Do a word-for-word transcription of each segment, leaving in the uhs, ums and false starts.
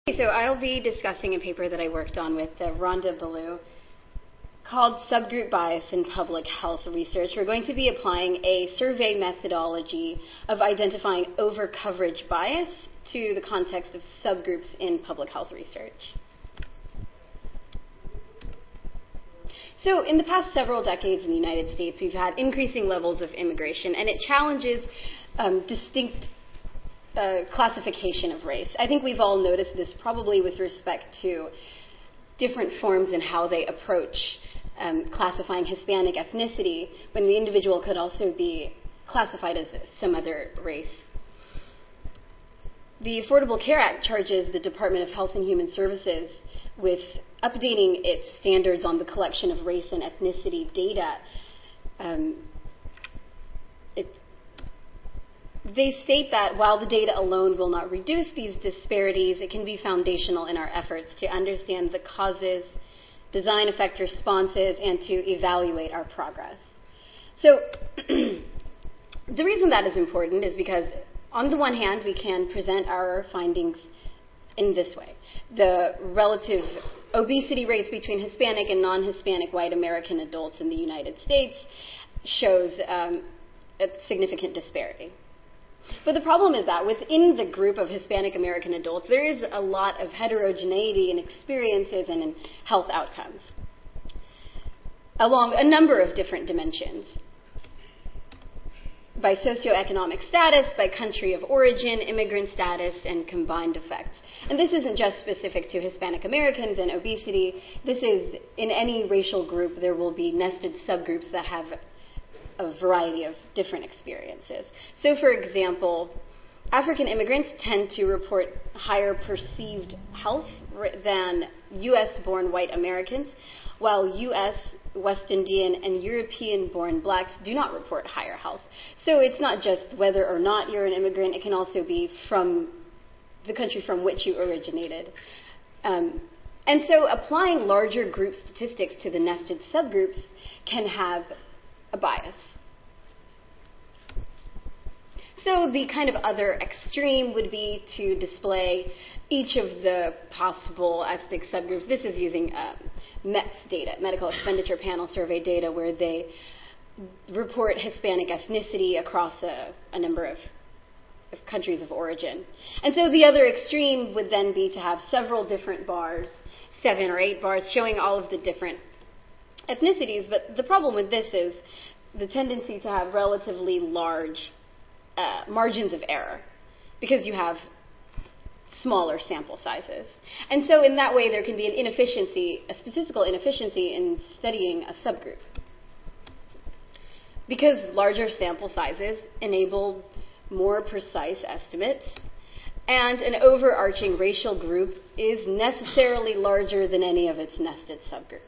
So I'll be discussing a paper that I worked on with uh, Rhonda Ballou called Subgroup Bias in Public Health Research. We're going to be applying a survey methodology of identifying overcoverage bias to the context of subgroups in public health research. So in the past several decades in the United States, we've had increasing levels of immigration, and it challenges um, distinct Uh, classification of race. I think we've all noticed this probably with respect to different forms and how they approach um, classifying Hispanic ethnicity when the individual could also be classified as some other race. The Affordable Care Act charges the Department of Health and Human Services with updating its standards on the collection of race and ethnicity data. Um, it They state that while the data alone will not reduce these disparities, it can be foundational in our efforts to understand the causes, design effect responses, and to evaluate our progress. So the reason that is important is because on the one hand, we can present our findings in this way. The relative obesity rates between Hispanic and non-Hispanic white American adults in the United States shows um, a significant disparity. But the problem is that within the group of Hispanic American adults, there is a lot of heterogeneity in experiences and in health outcomes along a number of different dimensions. By socioeconomic status, by country of origin, immigrant status, and combined effects. And this isn't just specific to Hispanic Americans and obesity. This is, in any racial group, there will be nested subgroups that have a variety of different experiences. So, for example, African immigrants tend to report higher perceived health than U S-born white Americans, while U S, West Indian, and European-born blacks do not report higher health. So it's not just whether or not you're an immigrant, it can also be from the country from which you originated. Um, and so applying larger group statistics to the nested subgroups can have a bias. So the kind of other extreme would be to display each of the possible ethnic subgroups. This is using um, M E P S data, Medical Expenditure Panel Survey data, where they report Hispanic ethnicity across a, a number of, of countries of origin. And so the other extreme would then be to have several different bars, seven or eight bars, showing all of the different ethnicities. But the problem with this is the tendency to have relatively large uh, margins of error because you have smaller sample sizes. And so in that way there can be an inefficiency, a statistical inefficiency in studying a subgroup. Because larger sample sizes enable more precise estimates, and an overarching racial group is necessarily larger than any of its nested subgroups.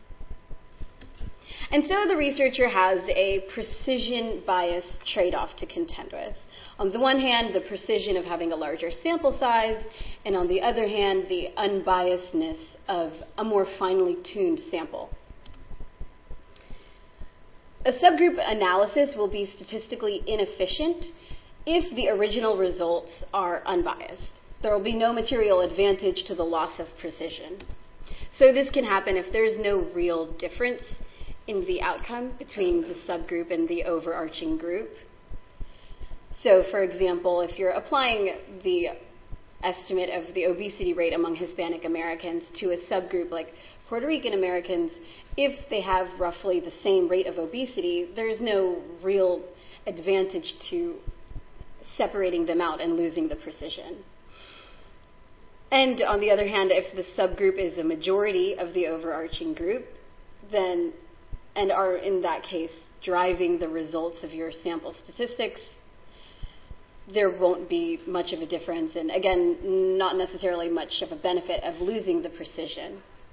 And so the researcher has a precision bias trade-off to contend with. On the one hand, the precision of having a larger sample size, and on the other hand, the unbiasedness of a more finely tuned sample. A subgroup analysis will be statistically inefficient if the original results are unbiased. There will be no material advantage to the loss of precision. So this can happen if there's no real difference in the outcome between the subgroup and the overarching group. So, for example, if you're applying the estimate of the obesity rate among Hispanic Americans to a subgroup like Puerto Rican Americans, if they have roughly the same rate of obesity, there's no real advantage to separating them out and losing the precision. And on the other hand, if the subgroup is a majority of the overarching group, then and are in that case driving the results of your sample statistics, there won't be much of a difference, and again, not necessarily much of a benefit of losing the precision.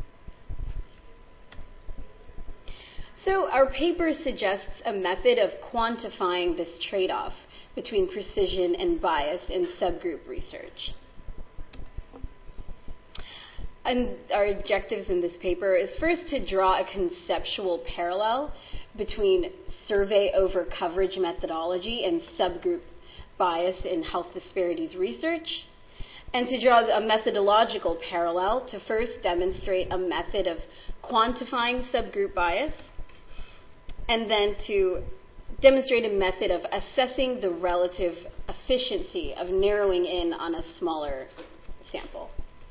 So our paper suggests a method of quantifying this trade-off between precision and bias in subgroup research. And our objectives in this paper is first to draw a conceptual parallel between survey over coverage methodology and subgroup bias in health disparities research, and to draw a methodological parallel to first demonstrate a method of quantifying subgroup bias, and then to demonstrate a method of assessing the relative efficiency of narrowing in on a smaller sample.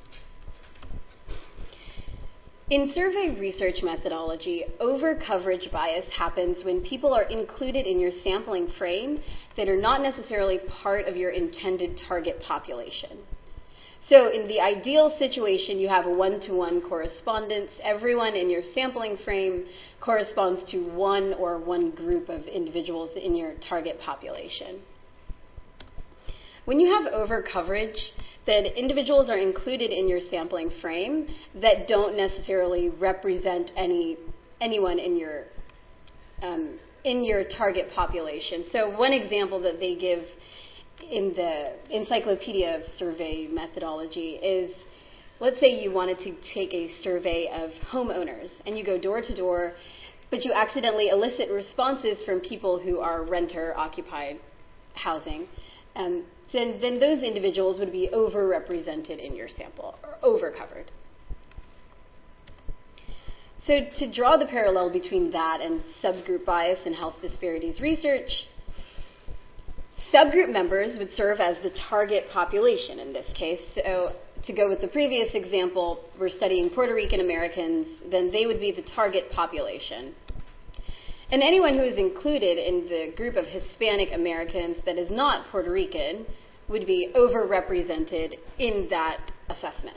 In survey research methodology, over-coverage bias happens when people are included in your sampling frame that are not necessarily part of your intended target population. So in the ideal situation, you have a one-to-one correspondence. Everyone in your sampling frame corresponds to one or one group of individuals in your target population. When you have over-coverage, then individuals are included in your sampling frame that don't necessarily represent any anyone in your um, in your target population. So one example that they give in the Encyclopedia of Survey Methodology is, let's say you wanted to take a survey of homeowners, and you go door to door, but you accidentally elicit responses from people who are renter-occupied housing. Um, then, then those individuals would be overrepresented in your sample, or overcovered. So to draw the parallel between that and subgroup bias in health disparities research, subgroup members would serve as the target population in this case. So to go with the previous example, we're studying Puerto Rican Americans, then they would be the target population. And anyone who is included in the group of Hispanic Americans that is not Puerto Rican would be overrepresented in that assessment.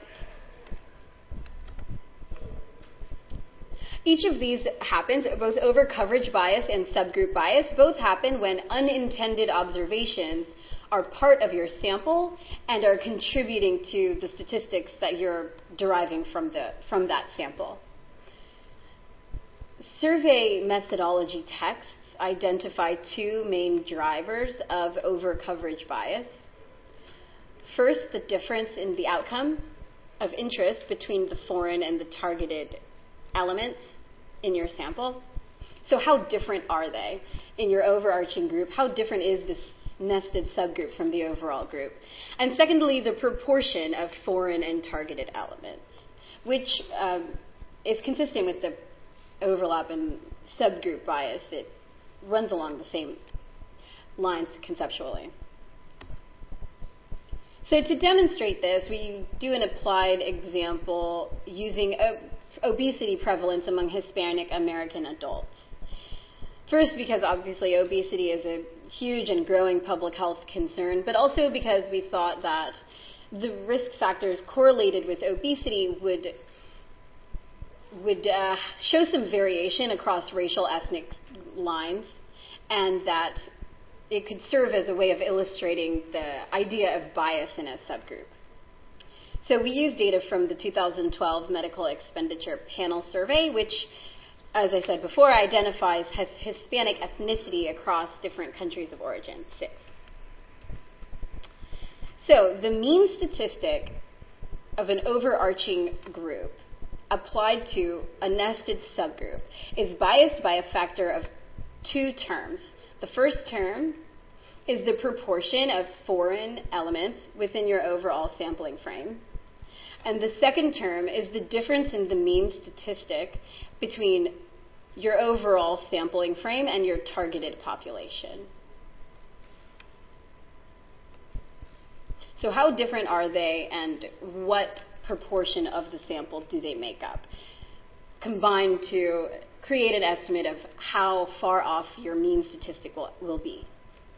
Each of these happens, both over-coverage bias and subgroup bias, both happen when unintended observations are part of your sample and are contributing to the statistics that you're deriving from, the, from that sample. Survey methodology texts identify two main drivers of over-coverage bias. First, the difference in the outcome of interest between the foreign and the targeted elements in your sample. So how different are they in your overarching group? How different is this nested subgroup from the overall group? And secondly, the proportion of foreign and targeted elements, which um, is consistent with the overlap in subgroup bias. It runs along the same lines conceptually. So to demonstrate this, we do an applied example using obesity prevalence among Hispanic American adults. First, because obviously obesity is a huge and growing public health concern, but also because we thought that the risk factors correlated with obesity would would uh, show some variation across racial ethnic lines, and that it could serve as a way of illustrating the idea of bias in a subgroup. So we used data from the two thousand twelve Medical Expenditure Panel Survey, which, as I said before, identifies Hispanic ethnicity across different countries of origin, six. So the mean statistic of an overarching group applied to a nested subgroup is biased by a factor of two terms. The first term is the proportion of foreign elements within your overall sampling frame. And the second term is the difference in the mean statistic between your overall sampling frame and your targeted population. So how different are they, and what proportion of the sample do they make up, combined to create an estimate of how far off your mean statistic will, will be.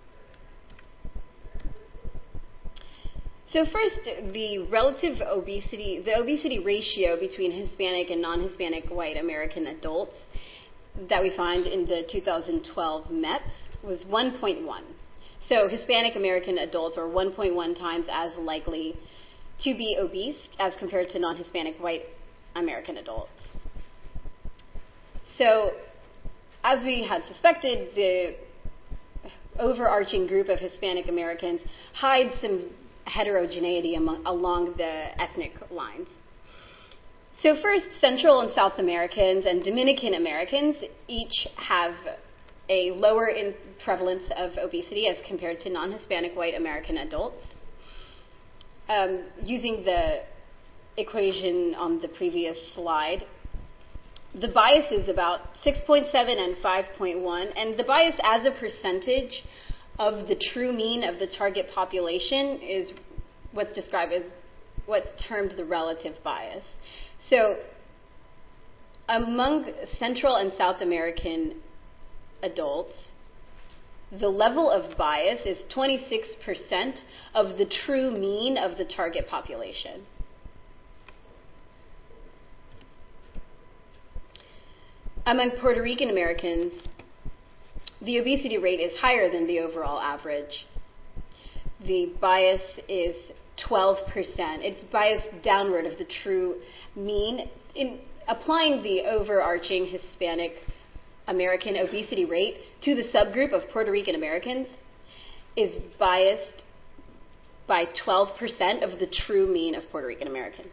So first, the relative obesity, the obesity ratio between Hispanic and non-Hispanic white American adults that we find in the two thousand twelve M E P S was one point one. So Hispanic American adults are one point one times as likely to be obese as compared to non-Hispanic white American adults. So, as we had suspected, the overarching group of Hispanic Americans hides some heterogeneity among, along the ethnic lines. So first, Central and South Americans and Dominican Americans each have a lower in prevalence of obesity as compared to non-Hispanic white American adults. um, using the equation on the previous slide, the bias is about six point seven and five point one, and the bias as a percentage of the true mean of the target population is what's described as what's termed the relative bias. So among Central and South American adults, the level of bias is twenty-six percent of the true mean of the target population. Among Puerto Rican Americans, the obesity rate is higher than the overall average. The bias is twelve percent. It's biased downward of the true mean. In applying the overarching Hispanic American obesity rate to the subgroup of Puerto Rican Americans is biased by twelve percent of the true mean of Puerto Rican Americans.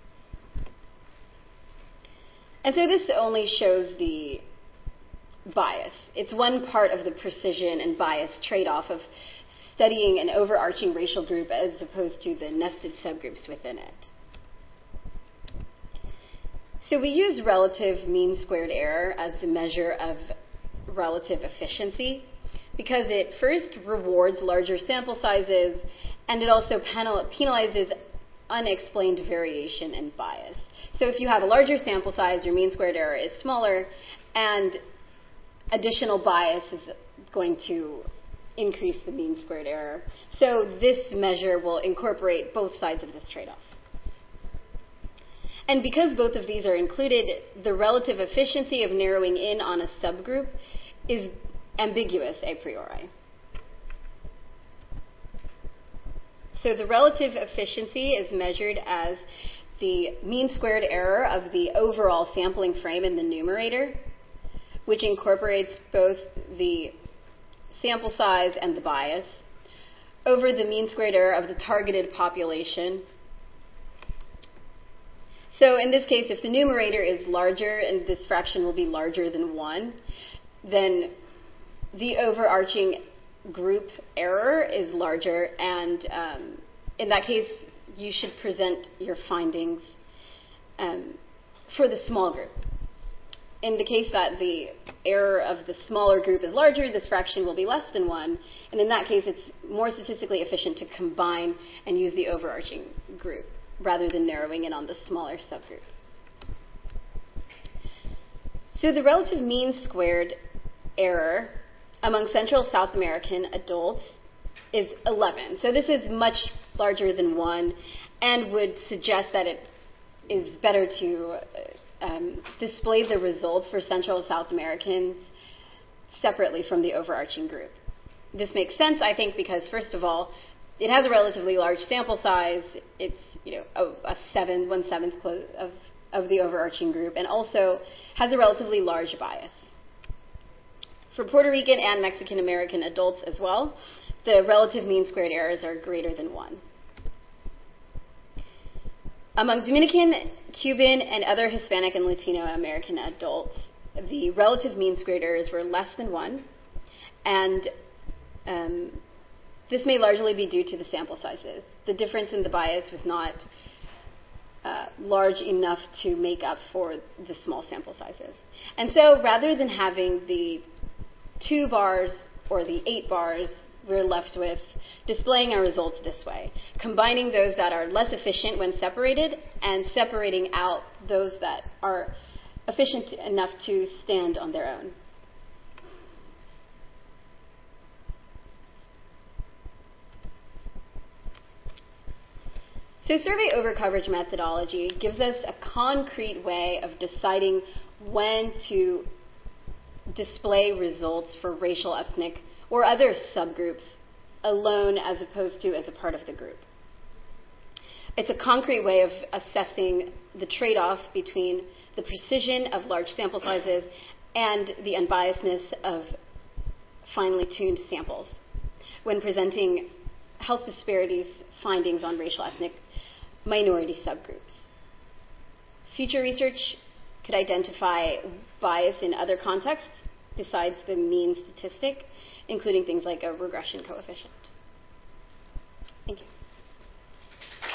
And so this only shows the bias. It's one part of the precision and bias trade-off of studying an overarching racial group as opposed to the nested subgroups within it. So we use relative mean squared error as the measure of relative efficiency because it first rewards larger sample sizes and it also penal- penalizes unexplained variation and bias. So if you have a larger sample size, your mean squared error is smaller, and additional bias is going to increase the mean squared error. So this measure will incorporate both sides of this trade-off. And because both of these are included, the relative efficiency of narrowing in on a subgroup is ambiguous a priori. So the relative efficiency is measured as the mean squared error of the overall sampling frame in the numerator, which incorporates both the sample size and the bias, over the mean squared error of the targeted population. So in this case, if the numerator is larger and this fraction will be larger than one, then the overarching group error is larger, and um, in that case, you should present your findings um, for the small group. In the case that the error of the smaller group is larger, this fraction will be less than one, and in that case, it's more statistically efficient to combine and use the overarching group rather than narrowing in on the smaller subgroup. So the relative mean squared error among Central South American adults is eleven. So this is much larger than one and would suggest that it is better to um, display the results for Central South Americans separately from the overarching group. This makes sense, I think, because first of all, it has a relatively large sample size. It's you know a, a seven, one seventh of of the overarching group, and also has a relatively large bias. For Puerto Rican and Mexican American adults as well, the relative mean squared errors are greater than one. Among Dominican, Cuban, and other Hispanic and Latino American adults, the relative mean squared errors were less than one, and um, this may largely be due to the sample sizes. The difference in the bias was not uh, large enough to make up for the small sample sizes. And so rather than having the two bars or the eight bars, we're left with displaying our results this way, combining those that are less efficient when separated and separating out those that are efficient enough to stand on their own. So survey overcoverage methodology gives us a concrete way of deciding when to display results for racial, ethnic, or other subgroups alone as opposed to as a part of the group. It's a concrete way of assessing the trade-off between the precision of large sample sizes and the unbiasedness of finely tuned samples when presenting health disparities findings on racial, ethnic, minority subgroups. Future research could identify bias in other contexts besides the mean statistic, including things like a regression coefficient. Thank you.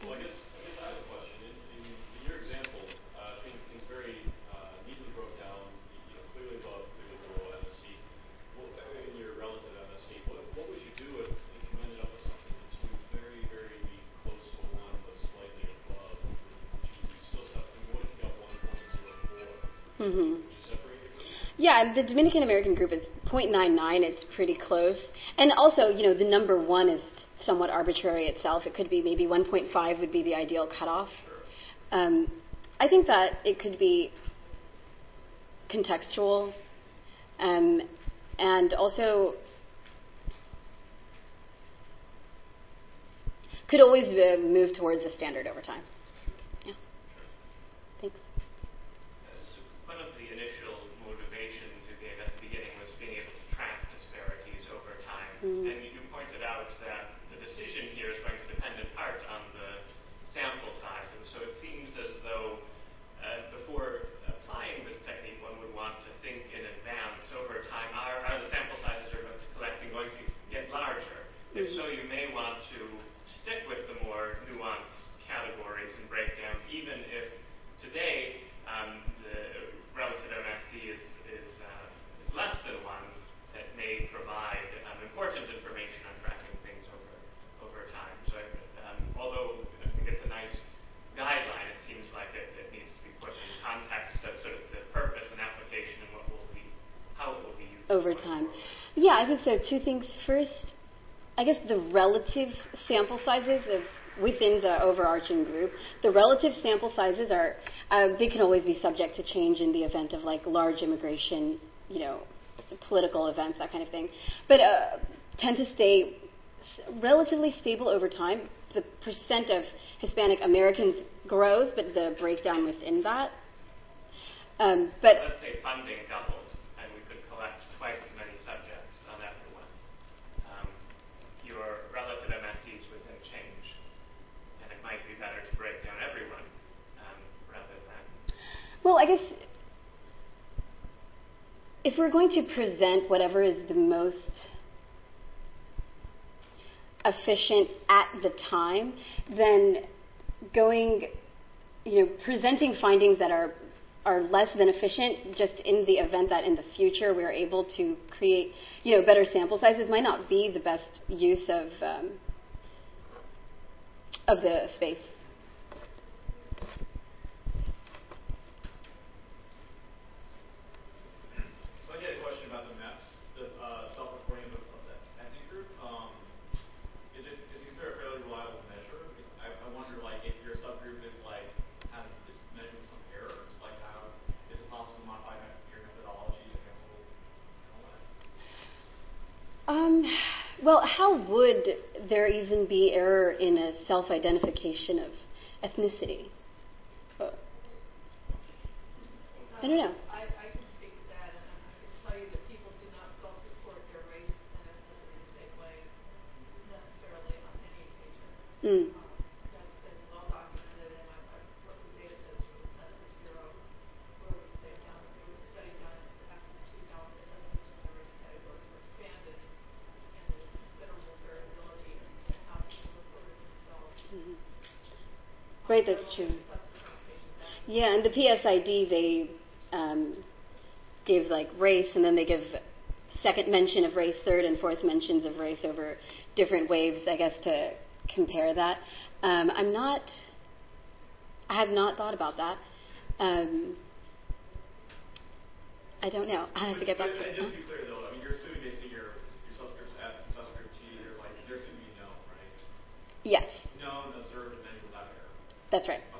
Well, I guess, I guess I have a question. In, in, in your example, uh, things, things very uh, neatly broke down, you know, clearly above, clearly below M S C. Well, in your relative M S C, what, what would you do if, if you ended up with something that's very, very close to a one, but slightly above? Would you, would you still separate? I mean, what if you got one point zero four? Mm-hmm. Would you separate the group? Yeah, the Dominican American group is zero point nine nine. It's pretty close. And also, you know, the number one is somewhat arbitrary itself. It could be maybe one point five would be the ideal cutoff. Um, I think that it could be contextual, um, and also could always uh, move towards a standard over time. Yeah. Thanks. One of the initial motivations you gave at the beginning was being able to track disparities over time. Mm-hmm. And you pointed out that the decision here is going to depend in part on the sample size. And so it seems as though uh, before applying this technique, one would want to think in advance over time, are, are the sample sizes you're collecting going to get larger? Mm-hmm. If so, you may want to stick with the more nuanced categories and breakdowns, even if today um, the relative M S C is, is, uh, is less than one, that may provide um, important information on tracking things over over time. So um, although I think it's a nice guideline, it seems like it, it needs to be put in context of sort of the purpose and application and what will be, how it will be used over time. Forward. Yeah, I think so. Two things. First, I guess the relative sample sizes of within the overarching group, the relative sample sizes are, uh, they can always be subject to change in the event of like large immigration, you know, political events, that kind of thing, but uh, tend to stay relatively stable over time. The percent of Hispanic Americans grows, but the breakdown within that. Um, but let's say funding doubled, and we could collect twice as many subjects on everyone. Um, your relative M S Cs would then change, and it might be better to break down everyone um, rather than. Well, I guess if we're going to present whatever is the most efficient at the time, then going, you know, presenting findings that are are less than efficient just in the event that in the future we're able to create, you know, better sample sizes might not be the best use of um, of the space. So I get a question about the M E P S, the uh, self-reporting of, of that ethnic group. Um, is it is it considered a fairly reliable measure? I, I wonder, like, if your subgroup is like has is measuring some error, like how is it possible to modify your methodology to handle that? Um, well, how would there even be error in a self-identification of ethnicity? Uh, I don't know. I, I can speak to that, and I can tell you that people do not self-report their race and ethnicity the same way necessarily on any occasion. Mm. Um, that's been well documented, and I've, I've worked with data sets from the Census Bureau, where they've done, there was a study done after the two thousand census when the race categories were expanded, and there was considerable variability in, in how people reported themselves. Mm-hmm. Right, that's true. Yeah, and the P S I D, they um, give like race, and then they give second mention of race, third and fourth mentions of race over different waves, I guess, to compare that. Um, I'm not, I have not thought about that. Um, I don't know. I have to get back to it. Just to be clear, though, I mean, you're assuming basically your, your subscript F and subscript T, they're like, they're assuming known, right? Yes. Known, observed, and measured without error. That's right.